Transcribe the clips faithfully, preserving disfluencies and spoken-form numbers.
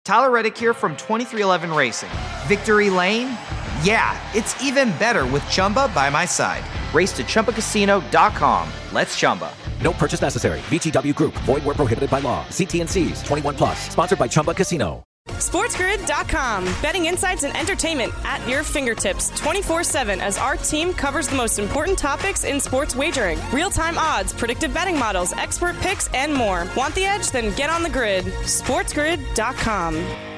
Tyler Reddick here from twenty-three eleven Racing. Victory Lane? Yeah, it's even better with Chumba by my side. Race to Chumba Casino dot com. Let's Chumba. No purchase necessary. V G W Group. Void where prohibited by law. See T and C's. twenty-one plus. Sponsored by Chumba Casino. SportsGrid dot com. Betting insights and entertainment at your fingertips twenty-four seven as our team covers the most important topics in sports wagering. Real-time odds, predictive betting models, expert picks, and more. Want the edge? Then get on the grid. SportsGrid dot com.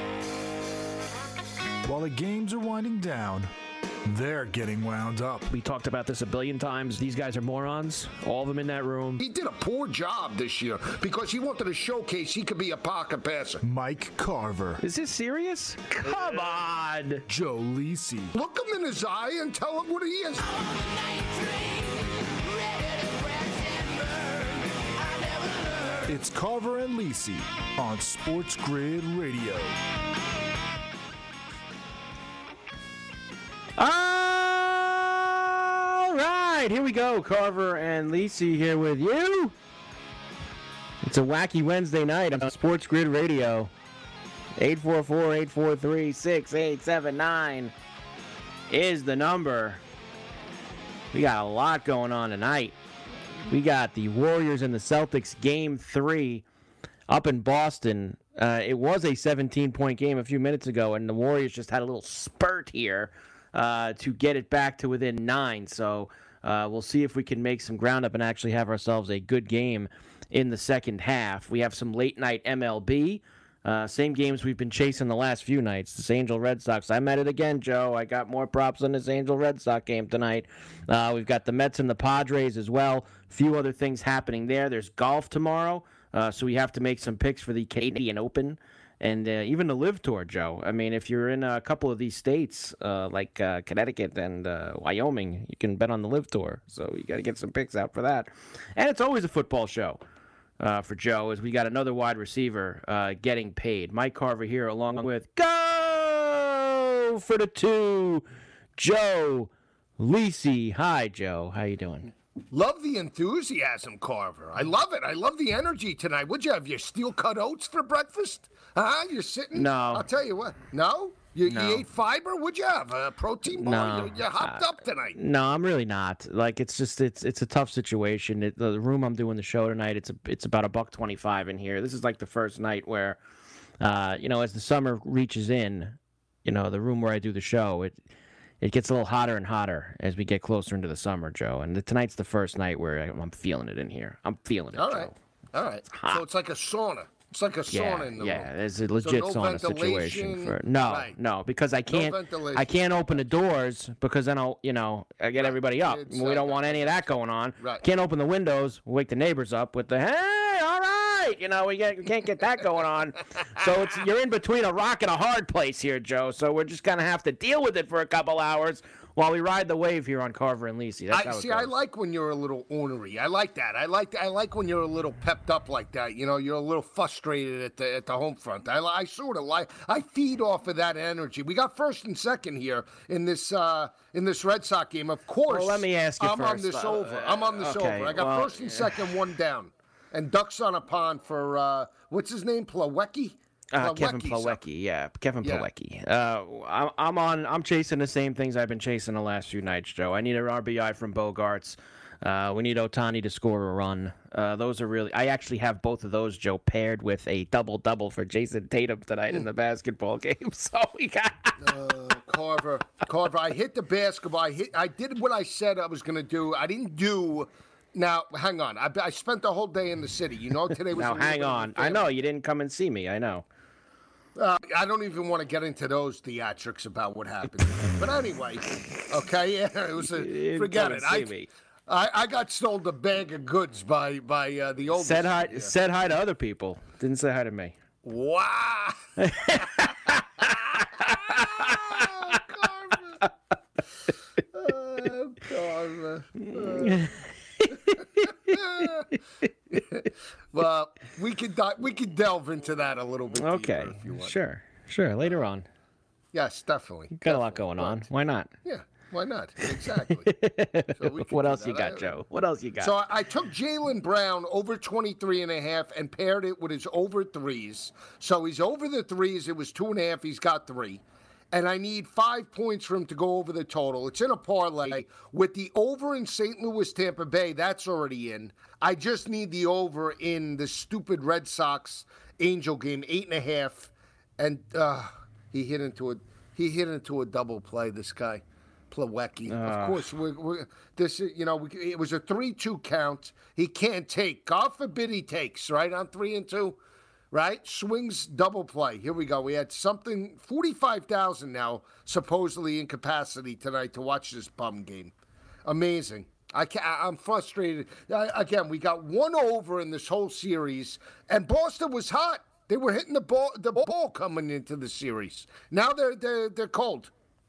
While the games are winding down, they're getting wound up. We talked about this a billion times. These guys are morons. All of them in that room. He did a poor job this year because he wanted to showcase he could be a pocket passer. Mike Carver. Is this serious? Come on. Joe Lisi. Look him in his eye and tell him what he is. It's Carver and Lisi on Sports Grid Radio. All right, here we go. Carver and Lisi here with you. It's a wacky Wednesday night on Sports Grid Radio. eight four four, eight four three, six eight seven nine is the number. We got a lot going on tonight. We got the Warriors and the Celtics game three up in Boston. Uh, it was a seventeen-point game a few minutes ago, and the Warriors just had a little spurt here uh, to get it back to within nine. So uh, we'll see if we can make some ground up and actually have ourselves a good game in the second half. We have some late-night M L B. Uh, same games we've been chasing the last few nights. This Angel Red Sox. I'm at it again, Joe. I got more props on this Angel Red Sox game tonight. Uh, we've got the Mets and the Padres as well. A few other things happening there. There's golf tomorrow, uh, so we have to make some picks for the Canadian Open and uh, even the Live Tour, Joe. I mean, if you're in a couple of these states uh, like uh, Connecticut and uh, Wyoming, you can bet on the Live Tour. So you got to get some picks out for that. And it's always a football show. Uh, for Joe, as we got another wide receiver uh, getting paid. Mike Carver here, along with Go for the two, Joe Lisi. Hi, Joe. How you doing? Love the enthusiasm, Carver. I love it. I love the energy tonight. Would you have your steel-cut oats for breakfast? Huh? You're sitting? No. I'll tell you what. No? You, no. you ate fiber? Would you have a protein bar? No. You, you hopped uh, up tonight. No, I'm really not. Like, it's just it's it's a tough situation. It, the room I'm doing the show tonight, it's a, it's about a buck twenty-five in here. This is like the first night where, uh, you know, as the summer reaches in, you know, the room where I do the show, it it gets a little hotter and hotter as we get closer into the summer, Joe. And the, tonight's the first night where I, I'm feeling it in here. I'm feeling it, All Joe. right. All right. So it's like a sauna. It's like a Yeah, sauna in the yeah, room. there's a legit So no sauna situation ventilation, for no, right. no, because I can't, ventilation. I can't open the doors because then I'll, you know, I get Right. everybody up. It's, we uh, don't want any of that going on. Right. Can't open the windows, wake the neighbors up with the hey, all right, you know, we, get, we can't get that going on. So it's you're in between a rock and a hard place here, Joe. So we're just gonna have to deal with it for a couple hours while we ride the wave here on Carver and Lisi. That's I how it see. goes. I like when you're a little ornery. I like that. I like. I like when you're a little pepped up like that. You know, you're a little frustrated at the at the home front. I, I sort of like. I feed off of that energy. We got first and second here in this uh, in this Red Sox game. Of course. Well, let me ask you I'm on first. this Uh, over. I'm on this okay, over. I got well, first and second, one down, and ducks on a pond for uh, what's his name? Plawecki. Uh, Kevin Plawecki, Plawecki, something. yeah, Kevin Yeah. Plawecki. Uh, I'm, I'm on. I'm chasing the same things I've been chasing the last few nights, Joe. I need an R B I from Bogarts. Uh, we need Ohtani to score a run. Uh, those are really. I actually have both of those, Joe, paired with a double double for Jason Tatum tonight in the basketball game. So we got. uh, Carver, Carver. I hit the basketball. I hit. I did what I said I was going to do. I didn't do. Now, hang on. I, I spent the whole day in the city. You know, today was. Now a little hang bit of a on. I family- know you didn't come and see me. I know. Uh, I don't even want to get into those theatrics about what happened. But anyway, okay, yeah, it was You a didn't forget come it. and see I, me. I I got sold a bag of goods by by uh, the oldest. Said hi. Yeah. Said hi to other people. Didn't say hi to me. Wow. Oh, Carver. Oh, Carver. Well, we could di- we could delve into that a little bit. deeper Okay. if you want. Sure. Sure. Later on. Yes, definitely. Got a lot definitely. going on. Why not? Yeah. Why not? Exactly. So we can what do else that. you got, I, Joe? What else you got? So I, I took Jaylen Brown over twenty-three and a half and paired it with his over threes. So he's over the threes. It was two and a half. He's got three. And I need five points for him to go over the total. It's in a parlay. With the over in Saint Louis, Tampa Bay, that's already in. I just need the over in the stupid Red Sox Angel game, eight and a half. And uh, he hit into a he hit into a double play, this guy. Plawecki. Uh, of course, we're, we're, this you know we, it was a three two count. He can't take. God forbid he takes, right, on three and two. Right? Swings double play. Here we go. We had something, forty-five thousand now, supposedly in capacity tonight to watch this bum game. Amazing. I can't, I'm frustrated. I, again, we got one over in this whole series, and Boston was hot. They were hitting the ball, the ball coming into the series. Now they're they're they're cold.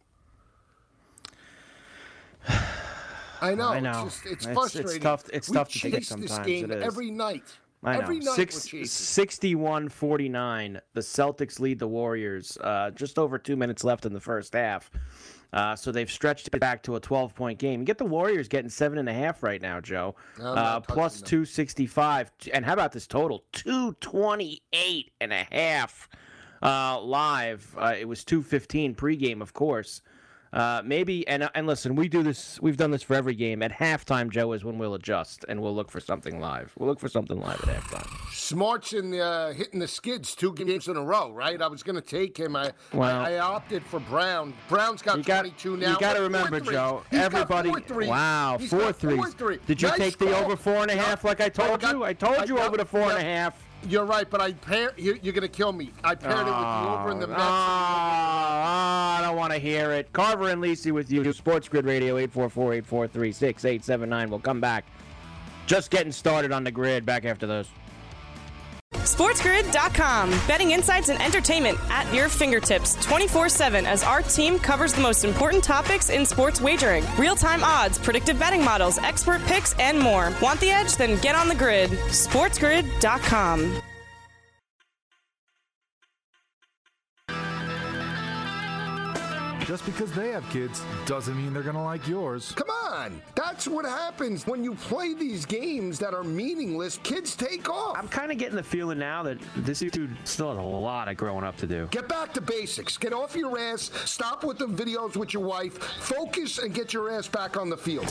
I know. I know. It's, just, it's, it's frustrating. It's tough. It's we tough to chase take sometimes. this game it is. every night. I know. Every night Six, we're sixty-one forty-nine. The Celtics lead the Warriors. Uh, just over two minutes left in the first half. Uh, so they've stretched it back to a twelve-point game. You get the Warriors getting seven and a half right now, Joe. Uh, plus two sixty-five. And how about this total? two twenty-eight and a half uh, live. Uh, it was two fifteen pregame, of course. Uh, maybe, and and listen, we do this, we've done this for every game. At halftime, Joe, is when we'll adjust, and we'll look for something live. We'll look for something live at halftime. Smart's in uh, hitting the skids two games in a row, right? I was going to take him. I, well, I I opted for Brown. Brown's got got, twenty-two now. You got to remember, Joe, He's everybody, got four wow, He's four got threes. Four three. Did you nice take the call. over four and a half Yep. like I told I got, you? I told I you got, over the four yep. and a half. You're right, but I pair. You're, you're going to kill me. I paired oh, it with the over in the Mets. Oh, I don't want to hear it. Carver and Lisi with you. Sports Grid Radio, eight four four, eight four three, six eight seven nine. We'll come back. Just getting started on the grid. Back after those. SportsGrid dot com. Betting insights and entertainment at your fingertips twenty-four seven as our team covers the most important topics in sports wagering. Real-time odds, predictive betting models, expert picks, and more. Want the edge? Then get on the grid. SportsGrid dot com. Just because they have kids doesn't mean they're going to like yours. Come on. That's what happens when you play these games that are meaningless. Kids take off. I'm kind of getting the feeling now that this dude still has a lot of growing up to do. Get back to basics. Get off your ass. Stop with the videos with your wife. Focus and get your ass back on the field.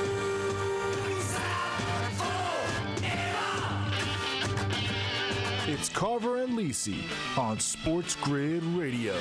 It's Carver and Lisi on Sports Grid Radio.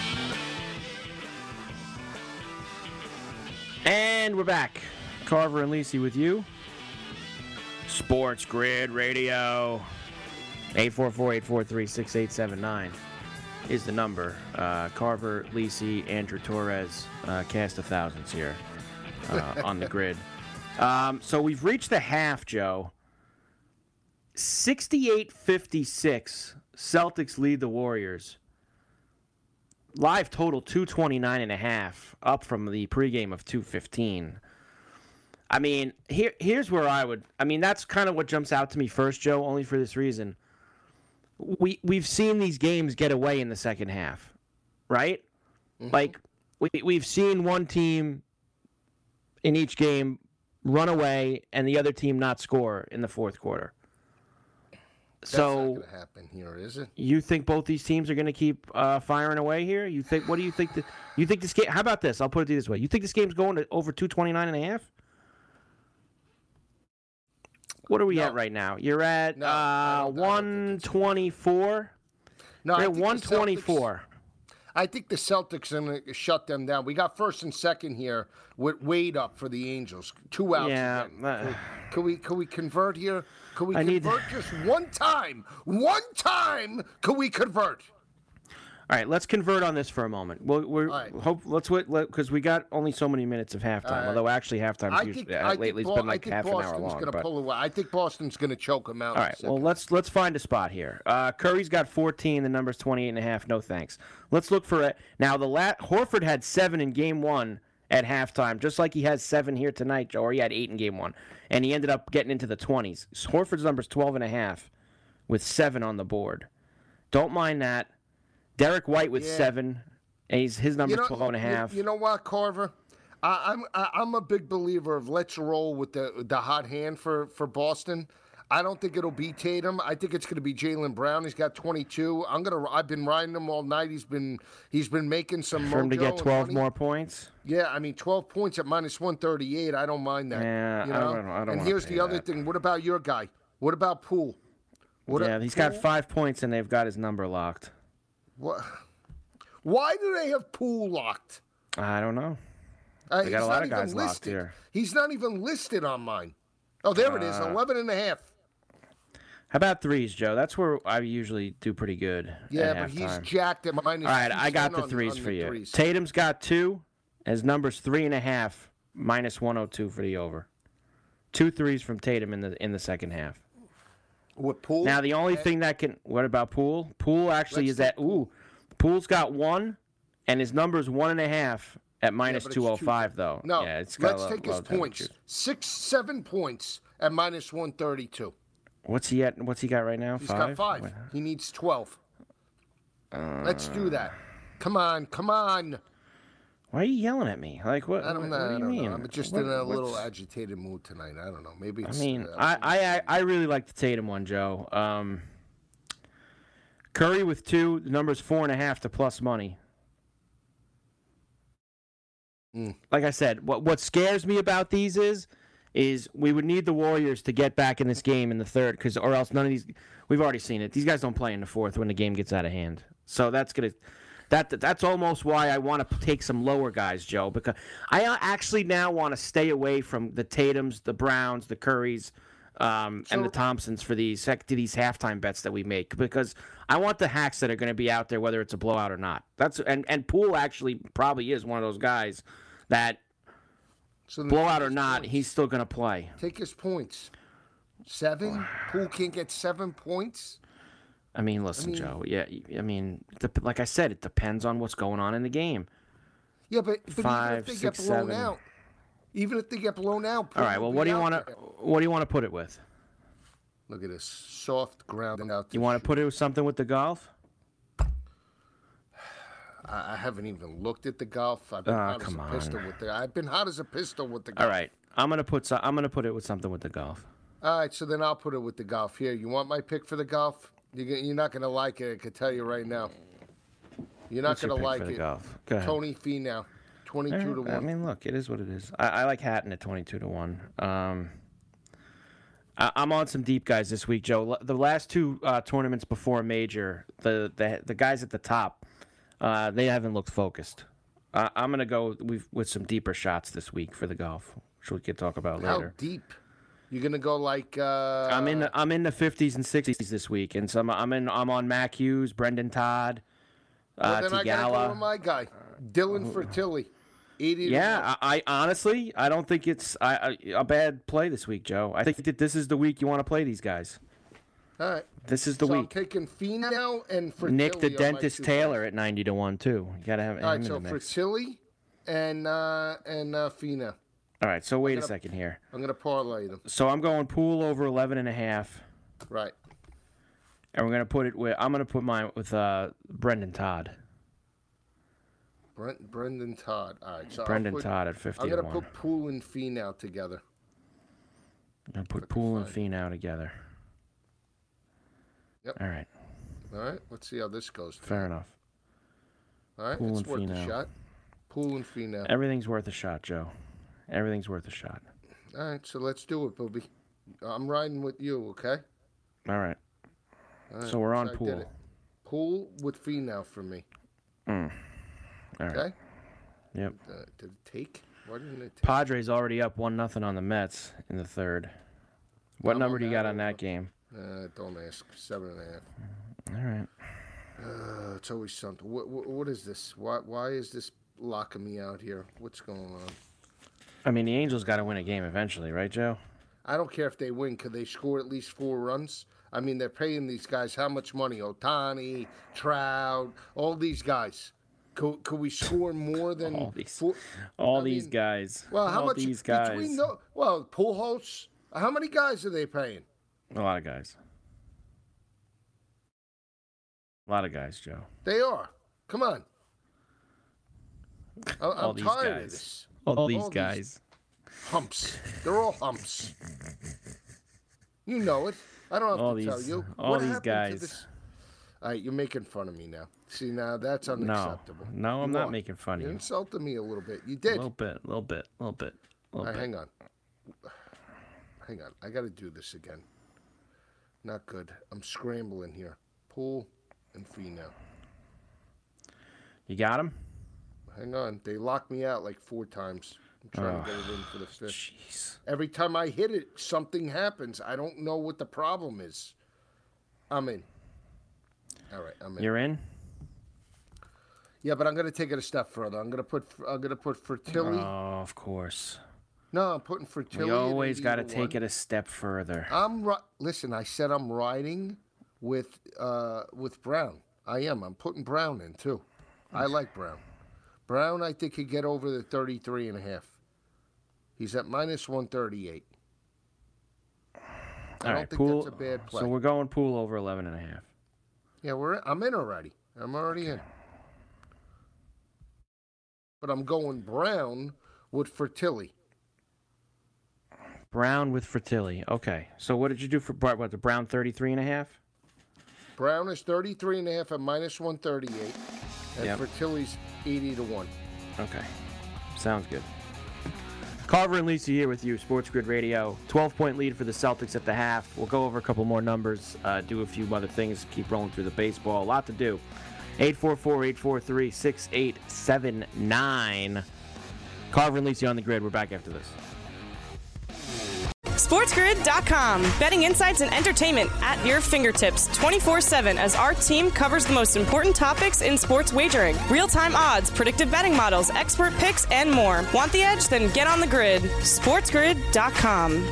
And we're back. Carver and Lisi with you. Sports Grid Radio. eight four four, eight four three, six eight seven nine is the number. Uh, Carver, Lisi, Andrew Torres, uh, cast of thousands here uh, on the grid. Um, so we've reached the half, Joe. sixty-eight fifty-six. Celtics lead the Warriors. Live total two twenty-nine and a half, up from the pregame of two fifteen. I mean, here here's where I would. I mean, that's kind of what jumps out to me first, Joe. Only for this reason, we we've seen these games get away in the second half, right? Mm-hmm. Like we we've seen one team in each game run away and the other team not score in the fourth quarter. That's so not going to happen here, is it? You think both these teams are going to keep uh, firing away here? You think? What do you think? That, you think this game? How about this? I'll put it this way. You think this game's going to over two twenty-nine and a half? What are we no. at right now? You're at no, uh, one twenty-four. No, We're at one twenty-four. I think the Celtics are going to shut them down. We got first and second here with Wade up for the Angels. Two outs. Yeah. Uh, can we can we convert here? Can we I convert need... just one time? One time can we convert? All right, let's convert on this for a moment. We'll, we're right. hope let's wait because we got only so many minutes of halftime. Right. Although actually halftime I usually, think, uh, I lately think, it's been like I think half Boston's an hour long. Gonna But... pull away. I think Boston's going to choke him out. All right, well let's let's find a spot here. Uh, Curry's got fourteen. The number's twenty-eight and a half. No thanks. Let's look for it now. The la- Horford had seven in game one at halftime, just like he has seven here tonight, or he had eight in game one, and he ended up getting into the twenties. Horford's number's twelve and a half, with seven on the board. Don't mind that. Derek White with yeah. seven. And he's, his number's you know, twelve and a half. You, you know what, Carver? I, I'm I, I'm a big believer of let's roll with the the hot hand for, for Boston. I don't think it'll be Tatum. I think it's going to be Jaylen Brown. He's got twenty-two. I'm gonna. I've been riding him all night. He's been he's been making some For him to mojo get and twelve money. more points? Yeah, I mean twelve points at minus one thirty-eight. I don't mind that. Yeah, you I know? don't- I don't And wanna here's pay the other that. thing. What about your guy? What about Poole? What yeah, a- he's got Poole? five points and they've got his number locked. What? Why do they have Poole locked? I don't know. Uh, They got a he's lot not of guys even locked listed. here. He's not even listed on mine. Oh, there it is, Uh, eleven and a half. How about threes, Joe? That's where I usually do pretty good. Yeah, at but he's halftime. jacked at minus All right, I got two ten the on- threes on for the you. threes. Tatum's got two. His number's three and a half, minus one oh two for the over. Two threes from Tatum in the in the second half. With Poole? Now the only thing that can. What about Poole? Poole actually Let's is at. Ooh, Poole's got one, and his number's one and a half at minus but it's two oh five two- though. No, yeah, it's got let's a lot, take his lot of time to points. choose. Six, seven points at minus one thirty-two. What's he at? What's he got right now? He's five. got five. Wait, He needs twelve. Uh, Let's do that. Come on, come on. Why are you yelling at me? Like what? I don't know. What, what do I you don't mean? know. I'm just What- in a little what's- agitated mood tonight. I don't know. Maybe I it's. mean, uh, I, I I really like the Tatum one, Joe. Um, Curry with two, the number's four and a half to plus money. Mm. Like I said, what what scares me about these is, is we would need the Warriors to get back in this game in the third, because or else none of these. We've already seen it. These guys don't play in the fourth when the game gets out of hand. So that's gonna. That that's almost why I want to take some lower guys, Joe, because I actually now want to stay away from the Tatums, the Browns, the Currys, um, and the So- Thompsons for these sec- these halftime bets that we make, because I want the hacks that are going to be out there, whether it's a blowout or not. That's and and Poole actually probably is one of those guys that so then blowout take or his not, points. he's still going to play. Take his points. Seven? Poole can't get seven points? I mean, listen, mean- Joe. Yeah, I mean, dep- like I said, it depends on what's going on in the game. Yeah, but, but Five, even if they six, get blown seven. out, even if they get blown out, Poole All right. will Well, be what do you out want to there. what do you want to put it with? Look at this soft ground out. You want to put it with something with the golf? I, I haven't even looked at the golf. I've been Oh, hot come as a pistol on. with the. I've been hot as a pistol with the golf. All right. I'm gonna put so, I'm gonna put it with something with the golf. All right, so then I'll put it with the golf. Here, you want my pick for the golf? You're, g- you're not gonna like it. I can tell you right now. You're not What's your gonna pick like for the it. golf? Go ahead. Tony Finau, twenty-two to I one. mean, look, it is what it is. I, I like Hatton at twenty-two to one. Um, I, I'm on some deep guys this week, Joe. L- The last two uh, tournaments before a major, the the the guys at the top, uh, they haven't looked focused. Uh, I'm gonna go with, with some deeper shots this week for the golf, which we could talk about How later. deep? You're gonna go like? Uh, I'm in the I'm in the fifties and sixties this week, and some I'm in I'm on Mac Hughes, Brendan Todd, well, uh, then I gotta go Tigala. with my guy, Dylan Fertilli, eighty. to one. Yeah, I, I honestly I don't think it's I, I, a bad play this week, Joe. I think that this is the week you want to play these guys. All right. This is the so I'm week. taking Finau and Fertilli. Nick the on my Dentist two Taylor guys. at ninety to one too. You gotta have All him right, so in the mix. Fertilli and uh, and uh, Finau. All right, so wait a gonna- second here. I'm gonna parlay them. So I'm going Poole over eleven and a half, Right. and we're gonna put it with I'm gonna put mine with uh, Brendan Todd. Brent, Brendan Todd. All right. So I'll Brendan put- Todd at fifty I'm to gonna one. put Poole and Finau together. I'm gonna put Poole and Finau together. Yep. All right, All right. Let's see how this goes. fair enough. All right. Poole It's and worth a Finau. shot. Poole and Finau. Everything's worth a shot, Joe. Everything's worth a shot. All right. So let's do it, Booby. I'm riding with you. Okay. All right. All right, So we're on I did Poole. it. Poole with Finau for me. Mm. All right. Okay. Yep. Uh, did it take? Why didn't it take? Padres already up one nothing on the Mets in the third. What I'm number on do you that got on over. that game? Uh, don't ask. Seven and a half. All right. Uh, it's always something. What, what, what is this? Why, why is this locking me out here? What's going on? I mean, the Angels got to win a game eventually, right, Joe? I don't care if they win. Could they score at least four runs? I mean, they're paying these guys how much money? Otani, Trout, all these guys. Could, could we score more than All these, four? all I these mean, guys. Well, how all much these guys? between the well, Pujols? How many guys are they paying? A lot of guys. A lot of guys, Joe. They are. Come on. I, All I'm these tired guys. of this. All, all these all guys. These humps. They're all humps. You know it. I don't have all to these, tell you. All what these guys. This... All right, you're making fun of me now. See, now that's unacceptable. No, no I'm you not are. making fun of you. you. You insulted me a little bit. You did. A little bit, a little bit, a little bit. A little right, bit. hang on. Hang on. I got to do this again. Not good. I'm scrambling here. Pool and Finau. You got him? Hang on. They locked me out like four times. I'm trying oh, to get it in for the fifth. Jeez. Every time I hit it, something happens. I don't know what the problem is. I'm in. All right, I'm in. You're in? Yeah, but I'm going to take it a step further. I'm going to put I'm going to put fertility. Oh, of course. No, I'm putting fertility. We always got to take it a step further. I'm ri- listen. I said I'm riding with uh, with Brown. I am. I'm putting Brown in too. Okay. I like Brown. Brown, I think, could get over the thirty-three and a half. He's at minus one thirty-eight. I All don't right, think pool, that's a bad play. So we're going pool over eleven and a half. Yeah, we're. In, I'm in already. I'm already okay. in. But I'm going Brown with fertility. Brown with fertility. Okay. So what did you do for what the Brown thirty-three and a half? Brown is thirty-three and a half at minus one thirty-eight. And yep. fertility's eighty to one. Okay. Sounds good. Carver and Lisa here with you, Sports Grid Radio. twelve-point lead for the Celtics at the half. We'll go over a couple more numbers, uh, do a few other things, keep rolling through the baseball. A lot to do. eight four four, eight four three, six eight seven nine. Carver and Lisa on the grid. We're back after this. SportsGrid dot com. Betting insights and entertainment at your fingertips twenty-four seven as our team covers the most important topics in sports wagering. Real-time odds, predictive betting models, expert picks, and more. Want the edge? Then get on the grid. SportsGrid dot com.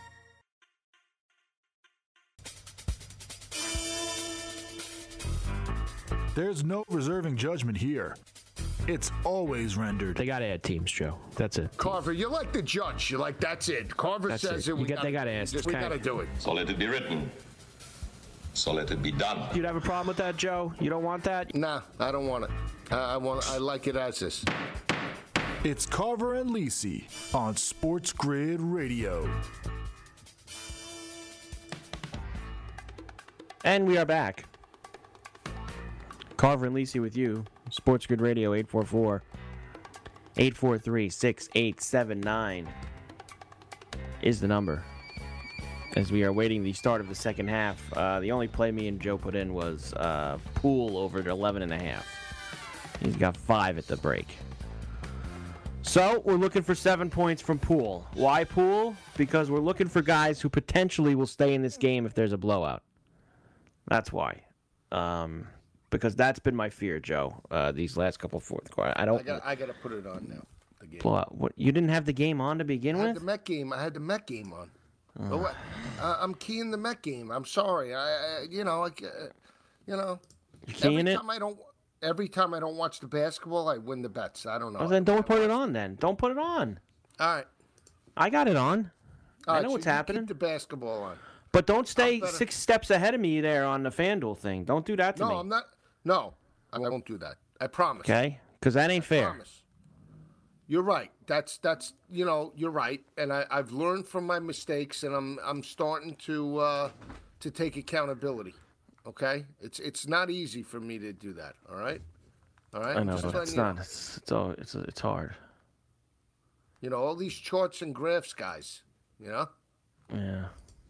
There's no reserving judgment here. It's always rendered. They got to add teams, Joe. That's it. Carver, you're like the judge. You're like, that's it. Carver that's says it. it. You we get, gotta, they got to ask. We got to do it. So let it be written. So let it be done. You'd have a problem with that, Joe? You don't want that? Nah, I don't want it. I, I want. I like it as is. It's Carver and Lisi on Sports Grid Radio. And we are back. Carver and Lisi with you. Sports Grid Radio, eight four four, eight four three, six eight seven nine is the number. As we are waiting the start of the second half, uh, the only play me and Joe put in was uh, Pool over at eleven and a half. He's got five at the break. So we're looking for seven points from Pool. Why Pool? Because we're looking for guys who potentially will stay in this game if there's a blowout. That's why. Um... Because that's been my fear, Joe. Uh, these last couple of fourth quarter, I don't. I got. I got to put it on now. The game. Blowout. What? You didn't have the game on to begin I had with? the Met game. I had the Met game on. Oh. But, uh, I'm keying the Met game. I'm sorry. I, I you know, I, uh, you know. You're keying every it. Time I don't, every time I don't watch the basketball, I win the bets. I don't know. Well, then don't put it on. Then don't put it on. All right. I got it on. All I right, know so what's you happening. Keep the basketball on. But don't stay six steps ahead of me there on the FanDuel thing. Don't do that to no, me. No, I'm not. No. I won't do that. I promise. Okay? Because that ain't I fair. Promise. You're right. That's that's you know you're right, and I, I've learned from my mistakes, and I'm I'm starting to uh, to take accountability. Okay, it's it's not easy for me to do that. All right, all right. I know, Just but it's letting you not. know. It's it's all, it's it's hard. You know all these charts and graphs, guys. You know. Yeah.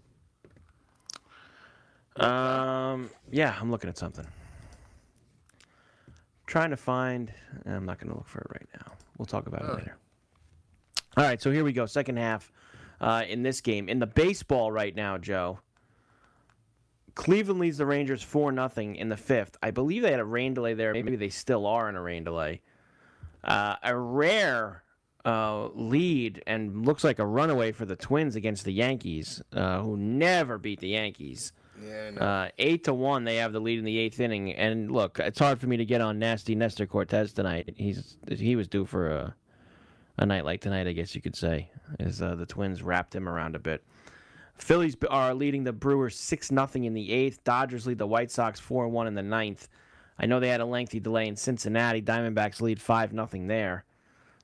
Um. Yeah, I'm looking at something. Trying to find. I'm not going to look for it right now. We'll talk about All it right. later. All right, so here we go. Second half uh, in this game. In the baseball right now, Joe, Cleveland leads the Rangers four nothing in the fifth. I believe they had a rain delay there. Maybe they still are in a rain delay. Uh, a rare uh, lead and looks like a runaway for the Twins against the Yankees, uh, who never beat the Yankees. Yeah, I know. Uh, eight to one, they have the lead in the eighth inning. And look, it's hard for me to get on nasty Nestor Cortez tonight. He's he was due for a a night like tonight, I guess you could say, as uh, the Twins wrapped him around a bit. Phillies are leading the Brewers six nothing in the eighth. Dodgers lead the White Sox four one in the ninth. I know they had a lengthy delay in Cincinnati. Diamondbacks lead five nothing there.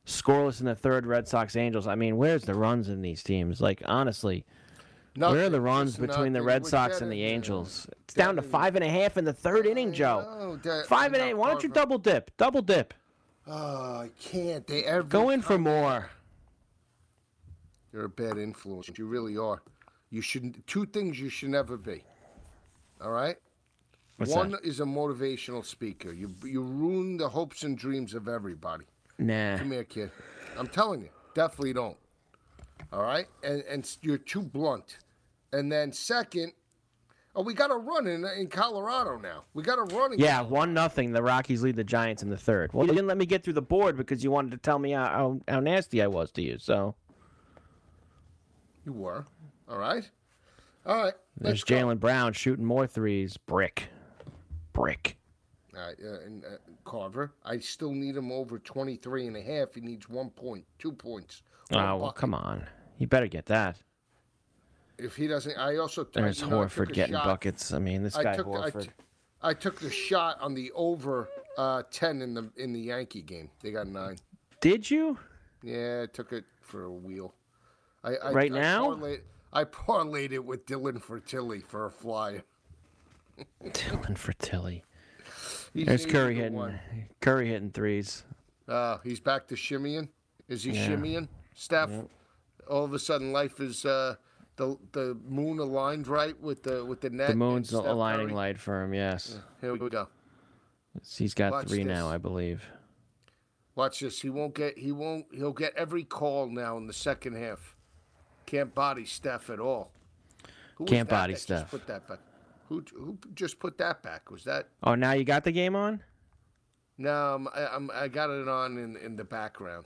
Scoreless in the third, Red Sox, Angels. I mean, where's the runs in these teams? Like, honestly, Nothing, where are the runs just between the nothing. Red We're Sox dead and the in- Angels? It's down to five and a half in the third inning, Joe. know, that- Five I and know, eight. Why don't you Carver. double dip? Double dip. Oh, I can't. They every Go in for time- more. You're a bad influence. You really are. You shouldn't. Two things you should never be. All right. What's One that? is a motivational speaker. You you ruin the hopes and dreams of everybody. Nah. Come here, kid. I'm telling you, definitely don't. All right, and and s- you're too blunt. And then second, oh, we got a run in in Colorado now. We got a run. In Yeah, one nothing. The Rockies lead the Giants in the third. Well, you didn't let me get through the board because you wanted to tell me how how, how nasty I was to you. So You were. All right. All right. there's let's go. Jalen Brown shooting more threes. Brick, brick. All right, uh, and uh, Carver, I still need him over twenty-three and a half. He needs one point, two points. Oh, one well, bucket. come on. You better get that. If he doesn't, I also There's you know, I took Horford a getting shot. buckets. I mean, this I guy took, I, Horford. t- I took the shot on the over uh, ten in the in the Yankee game. They got nine. Did you? Yeah, I took it for a wheel. I, I Right I now? Parlayed, I parlayed it with Dylan Fertilli for a flyer. Dylan Fertilli. He's There's eighty Curry to hitting. one. Curry hitting threes. Uh, he's back to shimmying. Is he Yeah. shimmying, Steph? All of a sudden, life is uh, the the moon aligned right with the with the net. The and moon's Steph aligning Curry? light for him. Yes, Here we go. he's got Watch three now, this. I believe. Watch this. He won't get. He won't. He'll get every call now in the second half. Can't body Steph at all. Who was Can't that body that just Steph. Put that back. Who who just put that back? Was that? Oh, now you got the game on? No, I'm, I, I'm, I got it on in, in the background.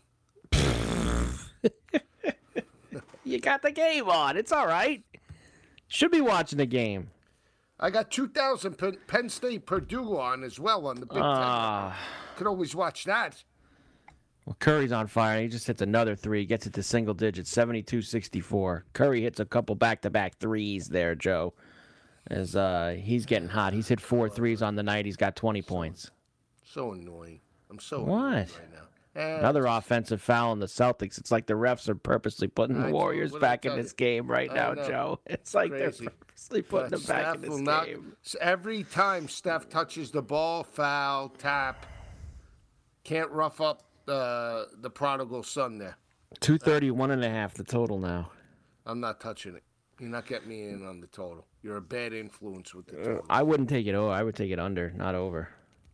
You got the game on. It's all right. Should be watching the game. I got two thousand Penn, Penn State Purdue on as well on the Big Ten. Ah. Could always watch that. Well, Curry's on fire. He just hits another three. Gets it to single digits, seventy-two sixty-four. Curry hits a couple back-to-back threes there, Joe. As uh, he's getting hot. He's hit four threes on the night. He's got twenty points. So annoying. I'm so What? annoyed right now. Eh, Another offensive foul on the Celtics. It's like the refs are purposely putting I the know, Warriors what did I back in tell this you? game right I now, know. Joe. It's like Crazy. they're purposely putting But them back Steph in this will not- game. Every time Steph touches the ball, foul, tap. Can't rough up uh, the prodigal son there. two thirty-one and a half the total now. I'm not touching it. You're not getting me in on the total. You're a bad influence with the total. I wouldn't take it over. I would take it under, not over.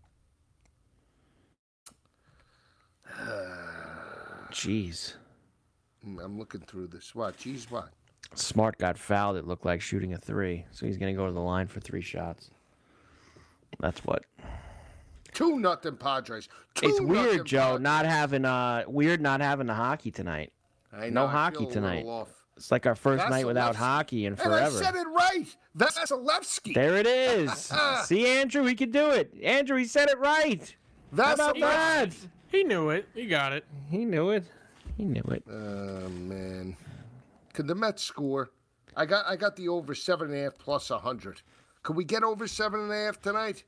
Jeez. Mm, I'm looking through this. What? Geez, what? Smart got fouled. It looked like shooting a three, so he's going to go to the line for three shots. That's what. Two nothing Padres. Two It's weird, nothing Joe, Padres. not having uh weird not having the hockey tonight. I no know, I hockey feel a little tonight. off. It's like our first night without Vasilevsky. hockey in And forever. I said it right. Vasilevsky. There it is. See, Andrew, he can do it. Andrew, he said it right. How about Vasilevsky. that? He knew it. He got it. He knew it. He knew it. Oh man. Could the Mets score? I got I got the over seven and a half plus a hundred. Could we get over seven and a half tonight?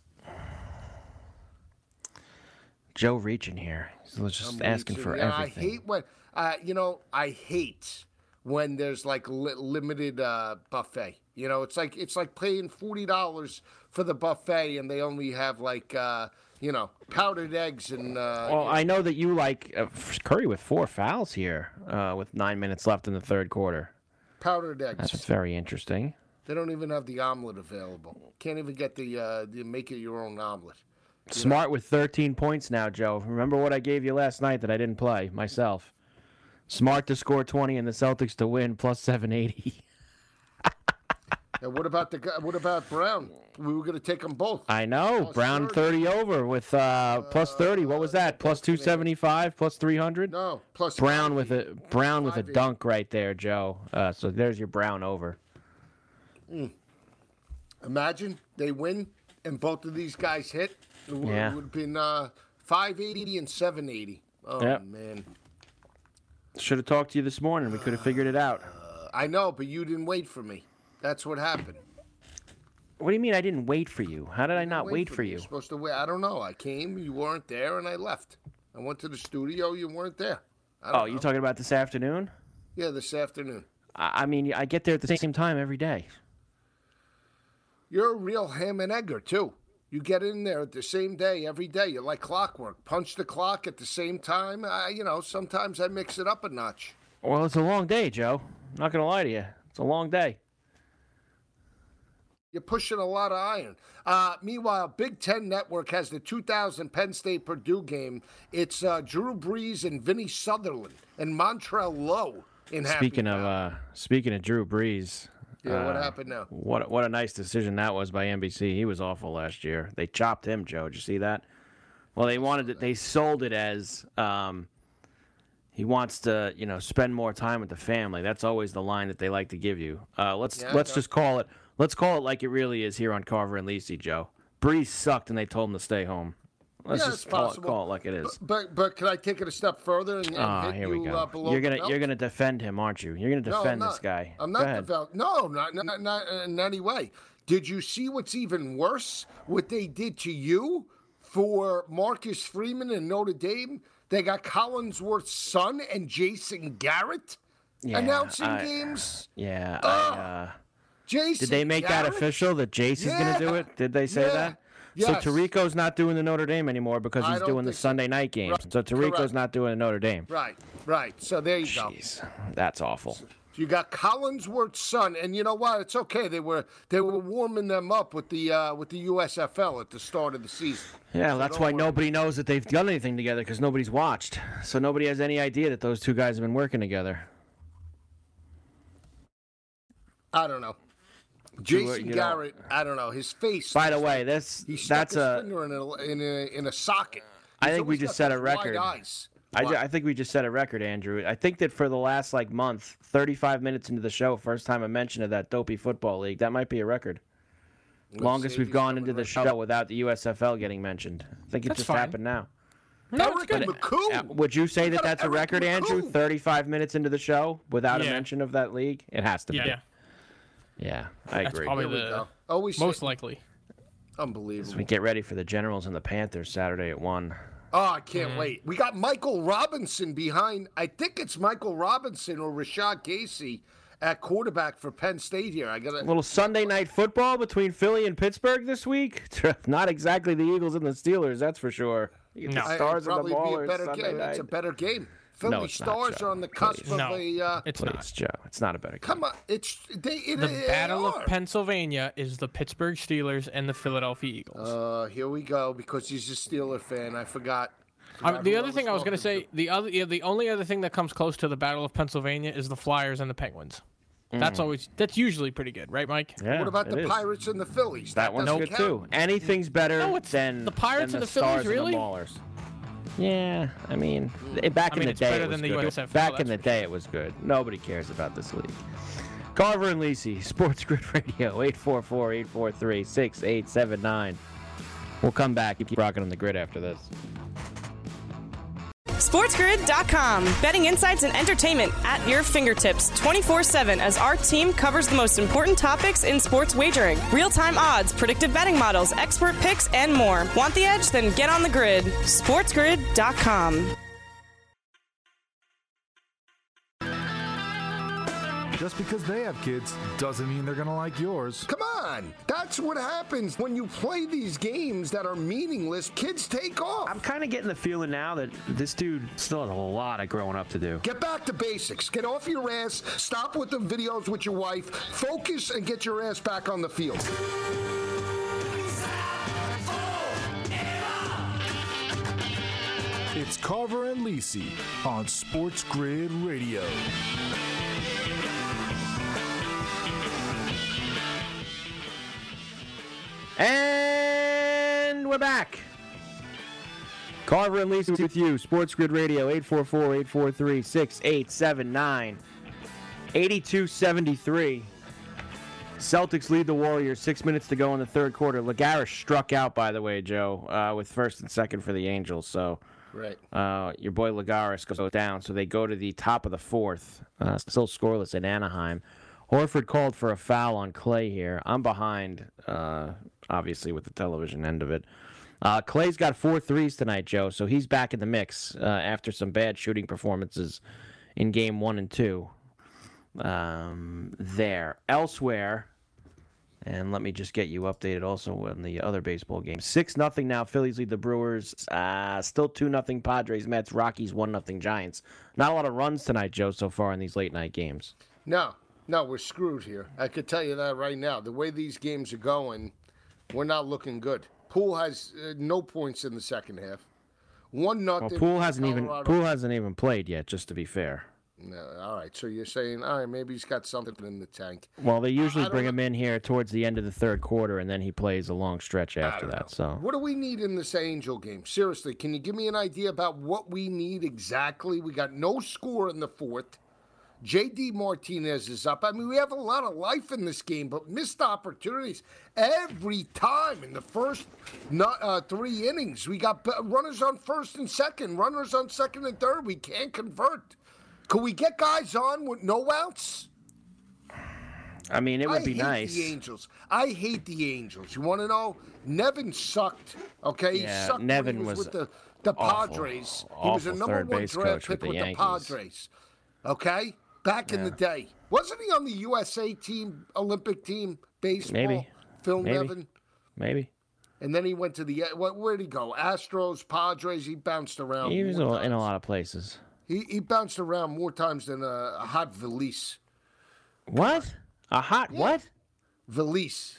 Joe reaching here. He's just I'm asking reaching. for yeah, everything. I hate when uh, you know, I hate when there's like li- limited uh, buffet. You know, it's like it's like paying forty dollars for the buffet and they only have like uh, you know, powdered eggs and uh, Well, I know that you like uh, Curry with four fouls here uh, with nine minutes left in the third quarter. powdered eggs. That's very interesting. They don't even have the omelet available. Can't even get the uh, the make it your own omelet. Smart with thirteen points now, Joe. Remember what I gave you last night that I didn't play myself? Smart to score twenty and the Celtics to win plus seven eighty. And what about the guy? What about Brown? We were going to take them both. I know. Plus Brown thirty. thirty over with uh, plus thirty. What was that? Plus two seventy-five, plus three hundred? No, plus Brown with a Brown with a five eighty. dunk right there, Joe. Uh, so there's your Brown over. Imagine they win and both of these guys hit. It would, Yeah. would have been uh, five eighty and seven eighty. Oh, Yep. man. Should have talked to you this morning. We could have figured it out. Uh, I know, but you didn't wait for me. That's what happened. What do you mean I didn't wait for you? How did I not Wait wait for me. you? You're supposed to wait. I don't know. I came, you weren't there, and I left. I went to the studio. You weren't there. Oh, you talking about this afternoon? Yeah, this afternoon. I, I mean, I get there at the same time every day. You're a real ham and egger, too. You get in there at the same day every day. You're like clockwork. Punch the clock at the same time. I, you know, sometimes I mix it up a notch. Well, it's a long day, Joe. I'm not going to lie to you. It's a long day. You're pushing a lot of iron. Uh, meanwhile, Big Ten Network has the two thousand Penn State-Purdue game. It's uh, Drew Brees and Vinny Sutherland and Montrell Lowe in Happy Speaking of uh, speaking of Drew Brees. Yeah, what uh, happened now? What what a nice decision that was by N B C. He was awful last year. They chopped him, Joe. Did you see that? Well, they wanted it. They sold it as um, he wants to, you know, spend more time with the family. That's always the line that they like to give you. Uh, let's Yeah, let's no. just call it. Let's call it like it really is here on Carver and Lisi, Joe. Brees sucked, and they told him to stay home. Let's Yeah, just it's call it, possible. call it like it is. But but can I take it a step further and, and Ah, hit here you we Uh, go. below You're the gonna belt? you're gonna defend him, aren't you? You're gonna No, I'm defend not. this guy. I'm Go not ahead. developed. No, not, not, not in any way. Did you see what's even worse? What they did to you for Marcus Freeman and Notre Dame? They got Collinsworth's son and Jason Garrett Yeah, announcing I- games. Yeah. Ugh. I, uh, Jason did they make that Garrett? official that Jace is going to do Yeah. it? Did they say Yeah. that? Yes. So Tarico's not doing the Notre Dame anymore because I he's don't doing the think so. Sunday night games. Right. So Tarico's Correct. not doing the Notre Dame. Right, right. So there you go. Jeez, that's awful. You got Collinsworth's son, and you know what? It's okay. They were they were warming them up with the uh, with the U S F L at the start of the season. Yeah, So that's don't why worry. nobody knows that they've done anything together because nobody's watched. So nobody has any idea that those two guys have been working together. I don't know. You- Jason you know- Garrett, I don't know. His face. By the way, this he stuck that's his a. finger in a in a, in a socket. I He's think we always just got set a those wide record. eyes. I, What? ju- I think we just set a record, Andrew. I think that for the last like month, thirty-five minutes into the show, first time I mentioned of that dopey football league, that might be a record. Let's Longest see if we've he's gone coming into the right show without the U S F L getting mentioned. I think it That's just fine. happened now. Eric But, McCool. uh, would you say We that got that's a Eric record, Andrew? McCool. thirty-five minutes into the show without a Yeah. mention of that league? It has to Yeah, be. yeah. Yeah, I That's agree. probably Here we the go. Always most say- likely. Unbelievable. We get ready for the Generals and the Panthers Saturday at one. Oh, I can't Mm-hmm. wait. We got Michael Robinson behind. I think it's Michael Robinson or Rashad Casey at quarterback for Penn State here. I got A to. little Sunday night football between Philly and Pittsburgh this week. Not exactly the Eagles and the Steelers, that's for sure. You get No. the Stars and the probably be a Ballers better Sunday game. night. It's a better game. Philly No, it's not, Stars Joe. are on the cusp Please. of No, a. Uh, it's Please, not. Joe. It's not a better game. come on, it's they. It, The they Battle are. of Pennsylvania is the Pittsburgh Steelers and the Philadelphia Eagles. Uh, here we go because he's a Steeler fan. I forgot. Um, Forgot the who other thing I was going to talking say, the other, yeah, the only other thing that comes close to the Battle of Pennsylvania is the Flyers and the Penguins. That's always that's usually pretty good, right, Mike? Yeah, What about it the is. Pirates and the Phillies? That one's doesn't good count. too. Anything's better No, it's than the Pirates than and the Phillies, Stars really? and the Ballers. Yeah, I mean, it- back I in mean, the it's day better it was than the good. U S F L, Back that's in the for day it was good. Nobody cares about this league. Carver and Lisi, Sports Grid Radio, eight four four, eight four three, six eight seven nine. We'll come back. Keep rocking on the grid after this. SportsGrid dot com. Betting insights and entertainment at your fingertips twenty-four seven as our team covers the most important topics in sports wagering. Real-time odds, predictive betting models, expert picks, and more. Want the edge? Then get on the grid. SportsGrid dot com. Just because they have kids doesn't mean they're going to like yours. Come on. That's what happens when you play these games that are meaningless. Kids take off. I'm kind of getting the feeling now that this dude still has a lot of growing up to do. Get back to basics. Get off your ass. Stop with the videos with your wife. Focus and get your ass back on the field. It's Carver and Lisi on Sports Grid Radio. And we're back. Carver and Lisa with you. Sports Grid Radio, eight four four, eight four three, six eight seven nine. eighty-two seventy-three. Celtics lead the Warriors. Six minutes to go in the third quarter. Lagares struck out, by the way, Joe, uh, with first and second for the Angels. So Right. uh, your boy Lagares goes down. So they go to the top of the fourth. Uh, still scoreless in Anaheim. Horford called for a foul on Clay here. I'm behind, uh, obviously, with the television end of it. Uh, Clay's got four threes tonight, Joe, so he's back in the mix uh, after some bad shooting performances in game one and two. Um, there. Elsewhere, and let me just get you updated also on the other baseball games. six nothing now. Phillies lead the Brewers. Uh, still two nothing Padres, Mets, Rockies, one nothing Giants. Not a lot of runs tonight, Joe, so far in these late night games. No, no, we're screwed here. I could tell you that right now. The way these games are going, we're not looking good. Poole has uh, no points in the second half. One nothing. Well, Poole hasn't even Poole hasn't even played yet, just to be fair. No, all right, so you're saying, all right, maybe he's got something in the tank. Well, they usually bring him in here towards the end of the third quarter, and then he plays a long stretch after that. Know. So, what do we need in this Angel game? Seriously, can you give me an idea about what we need exactly? We got no score in the fourth. J D Martinez is up. I mean, we have a lot of life in this game, but missed opportunities every time in the first not, uh, three innings. We got runners on first and second, runners on second and third. We can't convert. Could we get guys on with no outs? I mean, it would I be hate nice. The Angels. I hate the Angels. You want to know? Nevin sucked. Okay, Yeah, he sucked Nevin when he was, was with the the awful, Padres. awful he was a number third one base draft coach pick with the with the Yankees. Padres. Okay, back in Yeah. the day, wasn't he on the U S A team, Olympic team, baseball? Maybe. Phil Maybe. Nevin. Maybe. And then he went to the what? Where'd he go? Astros, Padres. He bounced around. He was more in a times. lot of places. He he bounced around more times than a, a hot valise. What? A hot what? Valise.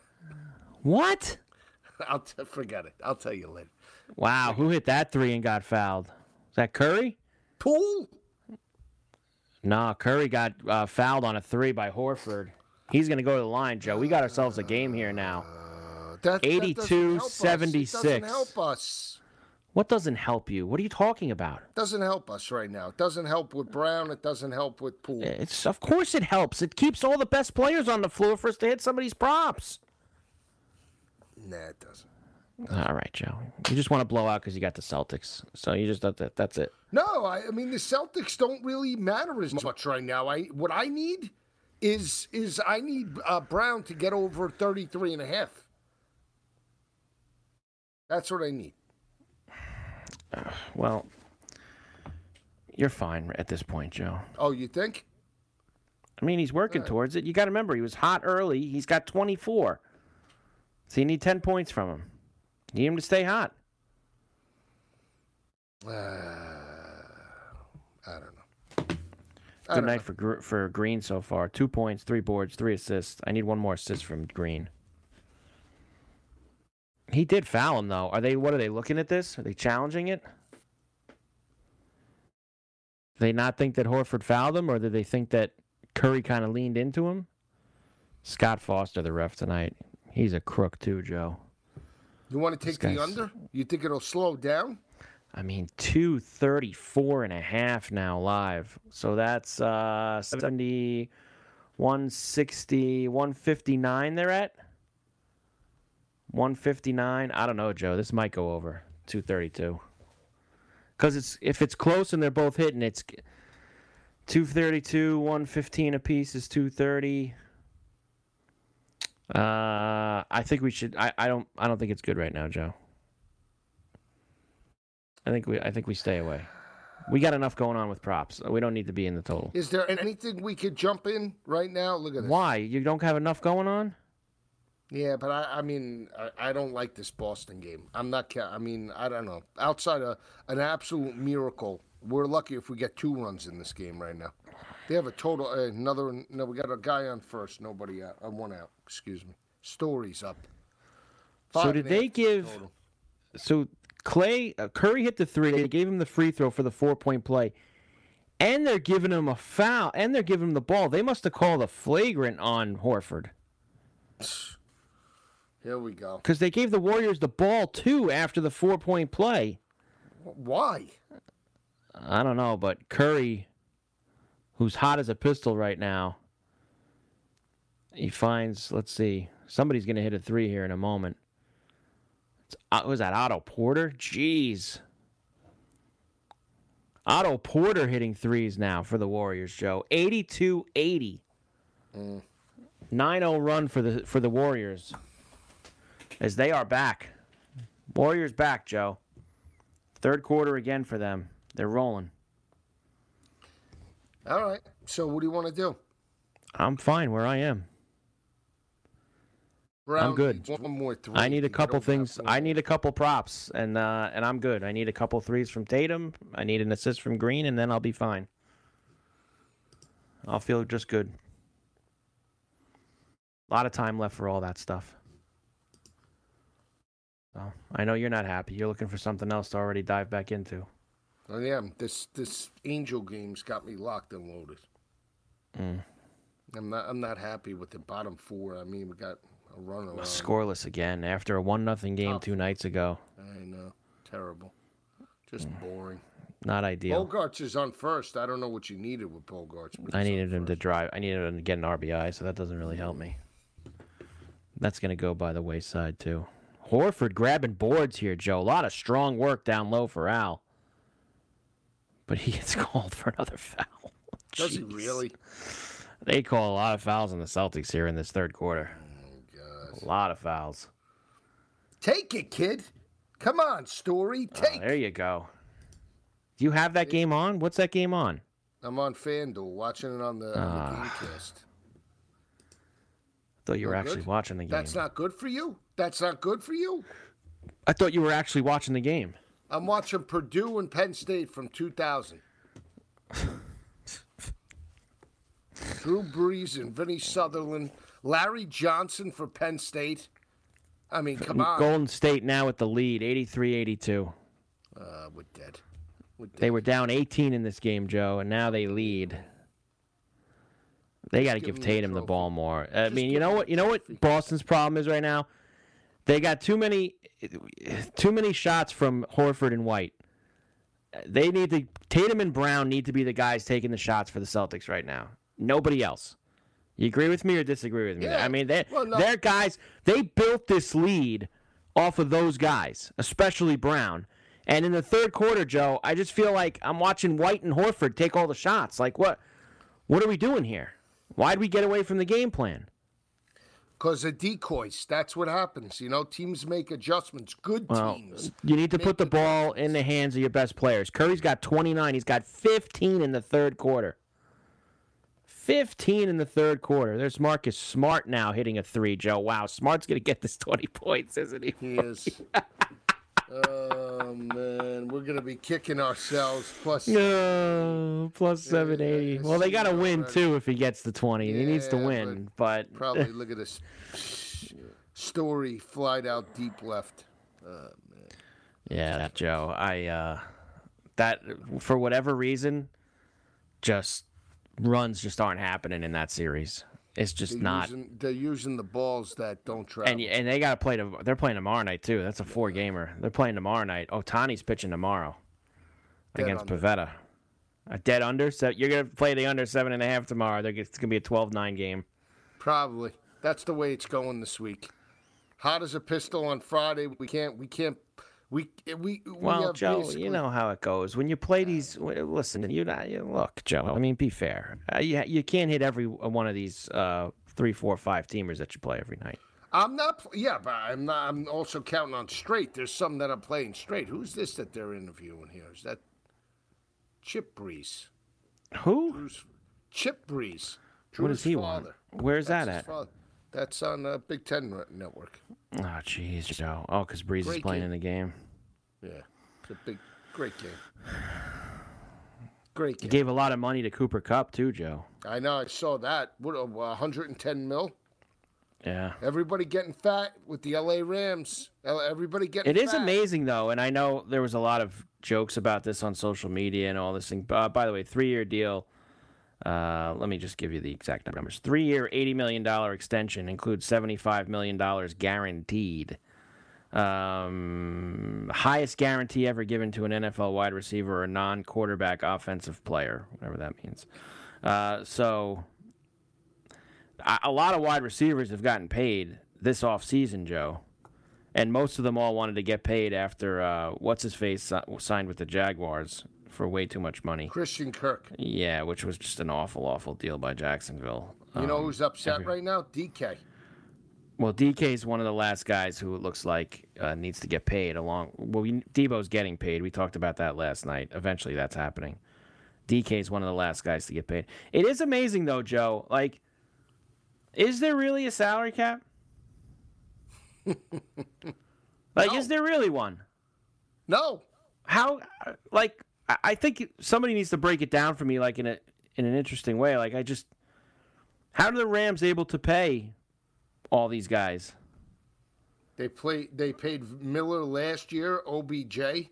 What? I'll t- forget it. I'll tell you later. Wow, who hit that three and got fouled? Is that Curry? Poole? Nah, Curry got uh, fouled on a three by Horford. He's going to go to the line, Joe. We got ourselves a game here now. Uh, that, eighty-two that seventy-six. doesn't help us. What doesn't help you? What are you talking about? It doesn't help us right now. It doesn't help with Brown. It doesn't help with Poole. It's of course it helps. It keeps all the best players on the floor for us to hit somebody's props. Nah, it doesn't. All right, Joe. You just want to blow out because you got the Celtics. So you just that that's it. No, I, I mean the Celtics don't really matter as much right now. I what I need is is I need uh, Brown to get over thirty-three and a half. That's what I need. Uh, well, you're fine at this point, Joe. Oh, you think? I mean, he's working right. towards it. You got to remember, he was hot early. He's got twenty-four. So you need ten points from him. You need him to stay hot. Uh, I don't know. I Good don't night know. for for Green so far. Two points, three boards, three assists. I need one more assist from Green. He did foul him, though. Are they? What are they looking at this? Are they challenging it? Do they not think that Horford fouled him, or do they think that Curry kind of leaned into him? Scott Foster, the ref tonight. He's a crook, too, Joe. You want to take the under? You think it'll slow down? I mean, two thirty-four and a half now live. So that's uh, seventy, one sixty, one fifty-nine they're at? one fifty-nine. I don't know, Joe. This might go over two thirty-two. Because it's if it's close and they're both hitting, it's two thirty-two, one fifteen apiece is two thirty. Uh, I think we should. I, I don't. I don't think it's good right now, Joe. I think we. I think we stay away. We got enough going on with props. We don't need to be in the total. Is there anything we could jump in right now? Look at this. Why? You don't have enough going on? Yeah, but I. I mean, I, I don't like this Boston game. I'm not. I mean, I don't know. Outside of an absolute miracle, we're lucky if we get two runs in this game right now. They have a total. Uh, another. No, we got a guy on first. Nobody out. Uh, one out. Excuse me. Story's up. Five so did they give? Total. So Clay uh, Curry hit the three. They gave him the free throw for the four point play, and they're giving him a foul, and they're giving him the ball. They must have called a flagrant on Horford. Here we go. Because they gave the Warriors the ball too after the four point play. Why? I don't know, but Curry, who's hot as a pistol right now, he finds, let's see, somebody's going to hit a three here in a moment. It's, uh, was that Otto Porter? Jeez. Otto Porter hitting threes now for the Warriors, Joe. eighty-two eighty. Mm. nine oh run for the for the Warriors as they are back. Warriors back, Joe. Third quarter again for them. They're rolling. All right. So what do you want to do? I'm fine where I am. Brown I'm good. needs One more three I need a to couple get over things. that I point. need a couple props, and uh, and I'm good. I need a couple threes from Tatum. I need an assist from Green, and then I'll be fine. I'll feel just good. A lot of time left for all that stuff. So I know you're not happy. You're looking for something else to already dive back into. I am. This this Angel game's got me locked and loaded. Mm. I'm not I'm not happy with the bottom four. I mean, we got a run around. Scoreless again after a one nothing game Tough. two nights ago. I know. Terrible. Just boring. Not ideal. Bogarts is on first. I don't know what you needed with Bogarts. but I he's on needed him to first. drive. I needed him to get an R B I, so that doesn't really help me. That's going to go by the wayside, too. Horford grabbing boards here, Joe. A lot of strong work down low for Al. But he gets called for another foul. Does he Jeez. really? They call a lot of fouls on the Celtics here in this third quarter. Oh, A lot of fouls. Take it, kid. Come on, Story. Oh, Take there you go. Do you have that game on? What's that game on? I'm on FanDuel watching it on the, on the Ah. Gamecast. I thought you were No actually good? watching the game. That's not good for you? That's not good for you? I thought you were actually watching the game. I'm watching Purdue and Penn State from two thousand. Drew Brees and Vinny Sutherland. Larry Johnson for Penn State. I mean, come on. Golden State now with the lead, eighty-three eighty-two. Uh, we're dead. We're dead. They were down eighteen in this game, Joe, and now they lead. They got to give give them the Tatum the trophy. ball more. I Just mean, you give know them what? the You know what trophy. Boston's problem is right now? They got too many, too many shots from Horford and White. They need to. Tatum and Brown need to be the guys taking the shots for the Celtics right now. Nobody else. You agree with me or disagree with me? Yeah. I mean, they, Well, no. they're guys. They built this lead off of those guys, especially Brown. And in the third quarter, Joe, I just feel like I'm watching White and Horford take all the shots. Like, what? What are we doing here? Why'd we get away from the game plan? Because of decoys. That's what happens. You know, teams make adjustments. Good Well, teams. you need to put the make ball in the hands of your best players. Curry's got twenty-nine. He's got fifteen in the third quarter. fifteen in the third quarter. There's Marcus Smart now hitting a three, Joe. Wow, Smart's going to get this twenty points, isn't he? He is. Oh, man. We're going to be kicking ourselves. Plus, No, plus seven eighty. Yeah, Well, they got to see, win, already. too, if he gets the twenty. he needs to Yeah, win, but... probably look at this Story flied out deep left. Yeah, Joe. I uh, that for whatever reason, just runs just aren't happening in that series. It's just They're not. Using, they're using the balls that don't travel. And and they got to play. To, they're playing tomorrow night too. That's a four gamer. They're playing tomorrow night. Otani's pitching tomorrow Dead against under. Pavetta. A dead under. So you're gonna play the under seven and a half tomorrow. They're, it's gonna be a twelve nine game. Probably. That's the way it's going this week. Hot as a pistol on Friday. We can't. We can't. We we. we Well, have Joe, basically- you know how it goes when you play these. w- Listen, you not you, look, Joe. I mean, be fair. Uh, you you can't hit every one of these uh, three, four, five teamers that you play every night. I'm not. pl- Yeah, but I'm not. I'm also counting on straight. There's some that I'm playing straight. Who's this that they're interviewing here? Is that Chip Breeze? Who? Drew's, Chip Breeze. What does Drew's he want? father. Where's That's that his at? father. That's on uh, Big Ten Re- Network. Oh, jeez, Joe. Oh, because Breeze is Great playing game. in the game. Yeah, it's a big, great game. Great He game. gave a lot of money to Cooper Cup too, Joe. I know. I saw that. What? Uh, one hundred ten mil. Yeah. Everybody getting fat with the L A Rams. L- Everybody getting. It is fat. amazing though, and I know there was a lot of jokes about this on social media and all this thing. Uh, by the way, three-year deal. Uh, let me just give you the exact numbers. Three-year, eighty million dollars extension includes seventy-five million dollars guaranteed. Um, highest guarantee ever given to an N F L wide receiver or non-quarterback offensive player, whatever that means. Uh, so, a, a lot of wide receivers have gotten paid this offseason, Joe. And most of them all wanted to get paid after uh, what's-his-face si- signed with the Jaguars for way too much money. Christian Kirk. Yeah, which was just an awful, awful deal by Jacksonville. You know Um, who's upset every- right now? D K. Well, D K is one of the last guys who it looks like uh, needs to get paid along. Well, we, Debo's getting paid. We talked about that last night. Eventually, that's happening. D K is one of the last guys to get paid. It is amazing, though, Joe. Like, is there really a salary cap? Like, No. is there really one? No. How? Like, I- I think somebody needs to break it down for me, like in a in an interesting way. Like, I just, how are the Rams able to pay all these guys? They play. They paid Miller last year. O B J.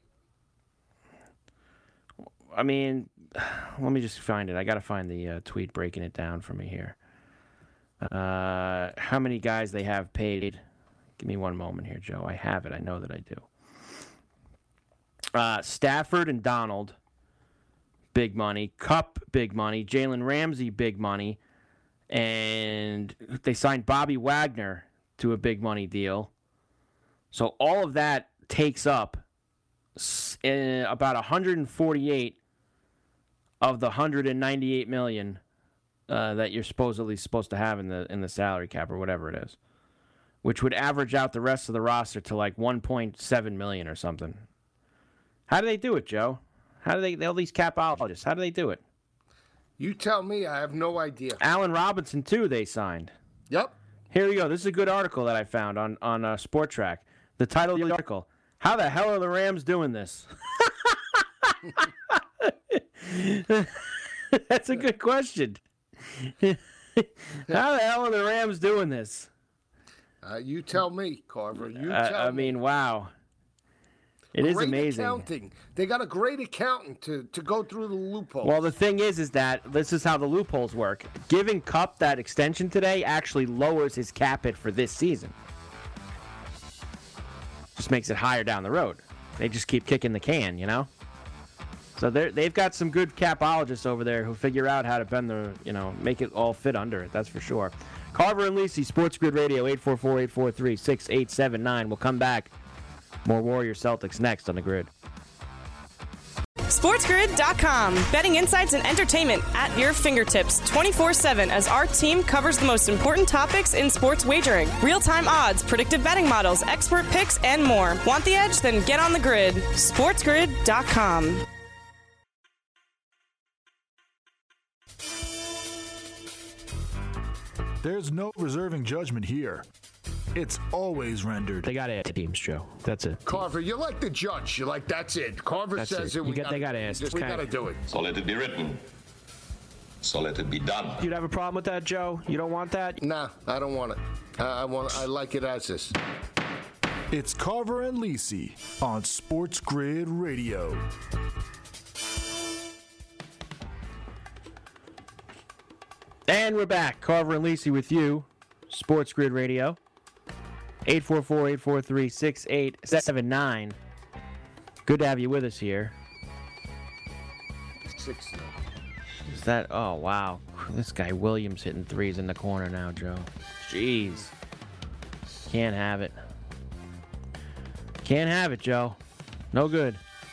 I mean, let me just find it. I got to find the uh, tweet breaking it down for me here. Uh, how many guys they have paid? Give me one moment here, Joe. I have it. I know that I do. Uh, Stafford and Donald, big money. Kupp, big money. Jalen Ramsey, big money. And they signed Bobby Wagner to a big money deal. So all of that takes up uh, about one hundred forty-eight of the one hundred ninety-eight million uh, that you're supposedly supposed to have in the in the salary cap or whatever it is, which would average out the rest of the roster to like one point seven million or something. How do they do it, Joe? How do they all these capologists? How do they do it? You tell me. I have no idea. Allen Robinson too. They signed. Yep. Here we go. This is a good article that I found on on uh, Sport Track. The title of the article: How the hell are the Rams doing this? That's a good question. How the hell are the Rams doing this? Uh, you tell me, Carver. You Uh, tell I me. mean, wow. It is Great amazing. Accounting. They got a great accountant to, to go through the loopholes. Well, the thing is, is that this is how the loopholes work. Giving Kupp that extension today actually lowers his cap hit for this season. Just makes it higher down the road. They just keep kicking the can, you know? So they're, they've got some good capologists over there who figure out how to bend the, you know, make it all fit under it. That's for sure. Carver and Lisi, Sports Grid Radio, eight four four, eight four three, six eight seven nine. We'll come back. More Warrior Celtics next on the Grid. SportsGrid dot com. Betting insights and entertainment at your fingertips twenty-four seven as our team covers the most important topics in sports wagering. Real-time odds, predictive betting models, expert picks, and more. Want the edge? Then get on the grid. SportsGrid dot com. There's no reserving judgment here. It's always rendered. They got to add teams, Joe. That's it. Carver, you're like the judge. You're like, that's it. Carver That's says it. it. You we got- gotta, they gotta ask. We Okay. got to do it. So let it be written. So let it be done. You'd have a problem with that, Joe? You don't want that? Nah, I don't want it. I, I want. I like it as is. It's Carver and Lisi on Sports Grid Radio. And we're back. Carver and Lisi with you. Sports Grid Radio. eight four four, eight four three, six eight seven nine. Good to have you with us here. Six. Is that... Oh, wow. This guy Williams hitting threes in the corner now, Joe. Jeez. Can't have it. Can't have it, Joe. No good.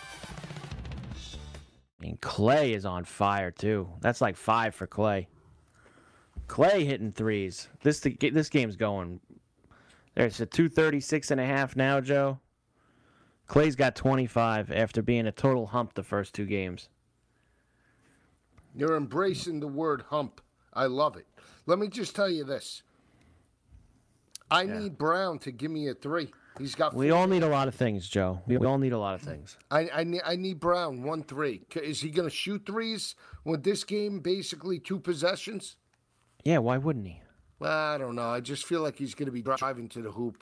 And Clay is on fire, too. That's like five for Clay. Clay hitting threes. This this game's going. There's a two thirty-six and a half now, Joe. Clay's got twenty-five after being a total hump the first two games. You're embracing the word hump. I love it. Let me just tell you this. I Yeah. need Brown to give me a three. He's got. We all need a lot of things, Joe. We all need a lot of things. I, I, need, I need Brown, one three. C- Is he going to shoot threes with this game, basically two possessions? Yeah, why wouldn't he? I don't know. I just feel like he's going to be driving to the hoop.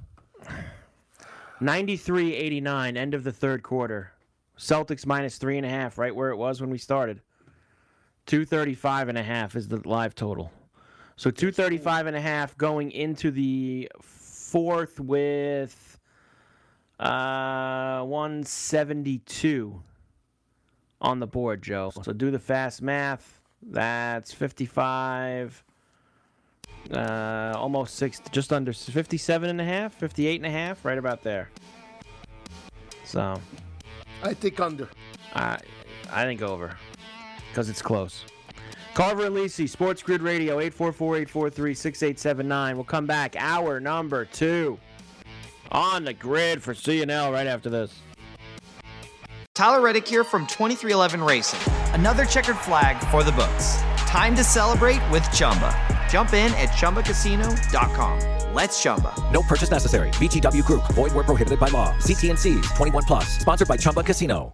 ninety-three eighty-nine, end of the third quarter. Celtics minus three and a half, right where it was when we started. two thirty-five and a half is the live total. So two thirty-five and a half going into the fourth with uh, one seventy-two on the board, Joe. So do the fast math. That's fifty-five, uh, almost six, just under fifty-seven and a half, fifty-eight and a half, right about there. So I think under. I I think over because it's close. Carver and Lisi, Sports Grid Radio, eight four four, eight four three, six eight seven nine. We'll come back. Hour number two on the grid for C N L right after this. Tyler Reddick here from twenty-three eleven Racing. Another checkered flag for the books. Time to celebrate with Chumba. Jump in at Chumba Casino dot com. Let's Chumba. No purchase necessary. V G W Group. Void where prohibited by law. See T and C's. twenty-one plus. Sponsored by Chumba Casino.